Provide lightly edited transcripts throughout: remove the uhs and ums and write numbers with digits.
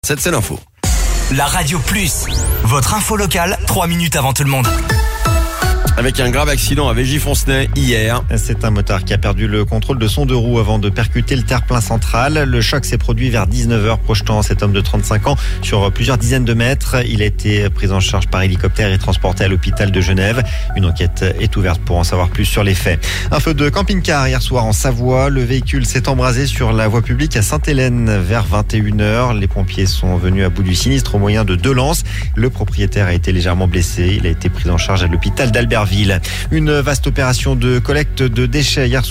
C'est l'info. La Radio Plus, votre info locale, 3 minutes avant tout le monde. Avec un grave accident à Végey-Fontenay hier. C'est un motard qui a perdu le contrôle de son deux roues avant de percuter le terre-plein central. Le choc s'est produit vers 19h, projetant cet homme de 35 ans sur plusieurs dizaines de mètres. Il a été pris en charge par hélicoptère et transporté à l'hôpital de Genève. Une enquête est ouverte pour en savoir plus sur les faits. Un feu de camping-car hier soir en Savoie. Le véhicule s'est embrasé sur la voie publique à Sainte-Hélène vers 21h. Les pompiers sont venus à bout du sinistre au moyen de 2 lances. Le propriétaire a été légèrement blessé. Il a été pris en charge à l'hôpital d'Albertville. Une vaste opération de collecte de déchets hier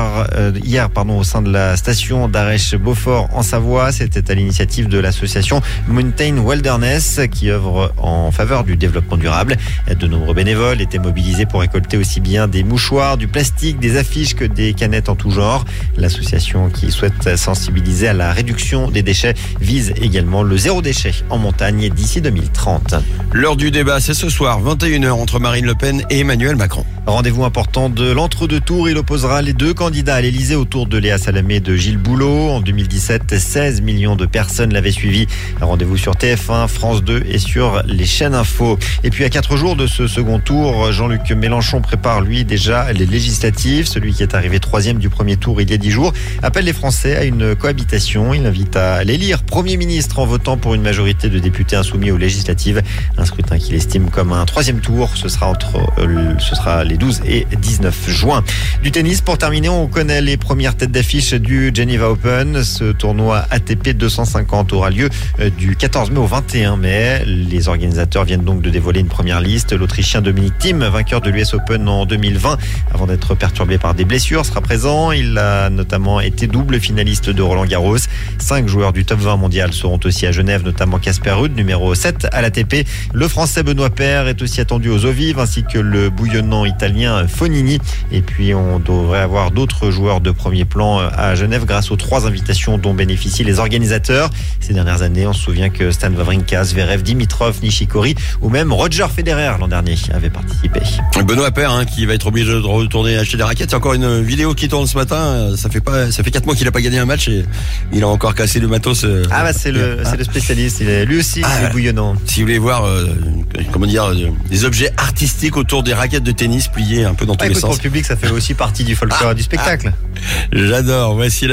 au sein de la station d'Arèche-Beaufort en Savoie. C'était à l'initiative de l'association Mountain Wilderness qui œuvre en faveur du développement durable. De nombreux bénévoles étaient mobilisés pour récolter aussi bien des mouchoirs, du plastique, des affiches que des canettes en tout genre. L'association qui souhaite sensibiliser à la réduction des déchets vise également le zéro déchet en montagne d'ici 2030. L'heure du débat, c'est ce soir, 21h, entre Marine Le Pen et Emmanuel Macron. Rendez-vous important de l'entre-deux-tours. Il opposera les deux candidats à l'Elysée autour de Léa Salamé et de Gilles Boulot. En 2017, 16 millions de personnes l'avaient suivi. Rendez-vous sur TF1, France 2 et sur les chaînes info. Et puis à 4 jours de ce second tour, Jean-Luc Mélenchon prépare lui déjà les législatives. Celui qui est arrivé 3e du premier tour il y a 10 jours appelle les Français à une cohabitation. Il invite à l'élire Premier ministre en votant pour une majorité de députés insoumis aux législatives. Un scrutin qu'il estime comme un 3e tour. Ce sera les 12 et 19 juin. Du tennis, pour terminer, on connaît les premières têtes d'affiche du Geneva Open. Ce tournoi ATP 250 aura lieu du 14 mai au 21 mai. Les organisateurs viennent donc de dévoiler une première liste. L'Autrichien Dominic Thiem, vainqueur de l'US Open en 2020, avant d'être perturbé par des blessures, sera présent. Il a notamment été double finaliste de Roland-Garros. 5 joueurs du top 20 mondial seront aussi à Genève, notamment Casper Ruud, numéro 7 à l'ATP. Le Français Benoît Paire est aussi attendu aux eaux vives, ainsi que le bouillonnant italien Fognini. Et puis on devrait avoir d'autres joueurs de premier plan à Genève grâce aux 3 invitations dont bénéficient les organisateurs. Ces dernières années, on se souvient que Stan Wawrinka, Zverev, Dimitrov, Nishikori ou même Roger Federer l'an dernier avaient participé. Benoît Paire qui va être obligé de retourner acheter des raquettes. Il y a encore une vidéo qui tourne ce matin. Ça fait 4 mois qu'il n'a pas gagné un match et il a encore cassé le matos. C'est le spécialiste. Lui aussi, il est bouillonnant. Si vous voulez voir des objets artistiques autour des raquettes de tennis pliées un peu dans tous les sens. Pour le public, ça fait aussi partie du folklore du spectacle. J'adore. Voici